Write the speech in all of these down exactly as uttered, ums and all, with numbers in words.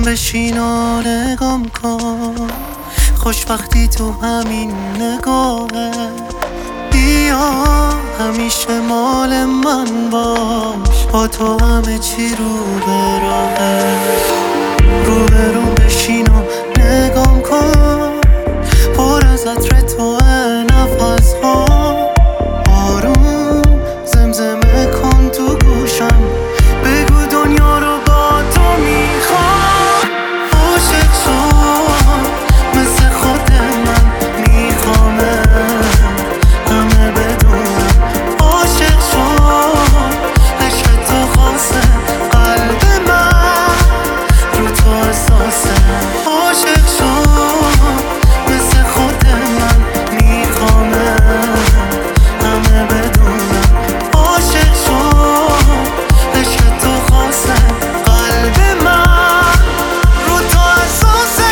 بشین و نگام کن، خوشبختی تو همین نگاهه. بیا همیشه مال من باش، با تو همه چی رو به راهه. رو به رو بشین و نگام کن، پر از عطر تو نفس ها. آروم زمزمه کن تو گوشم، بگو دنیا رو با تو میخوام. عاشق شد مثل خود من میخوامه، همه بدونم. عاشق شد عشق تو خاصه، قلب من رو تو احساسه. عاشق شد مثل خود من میخوامه، همه بدونم. عاشق شد عشق تو خاصه، قلب من رو تو احساسه.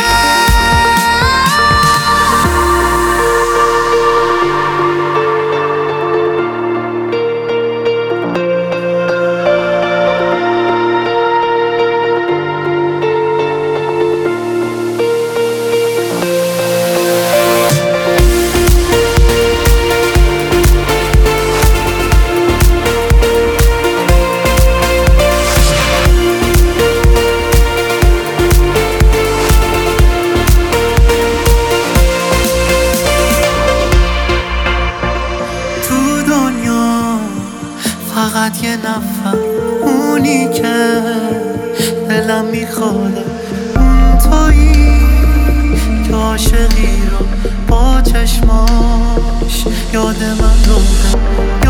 فقط یه نفر، اونی که دلم میخواده، اون تویی که عاشقی رو با چشماش یاد من رو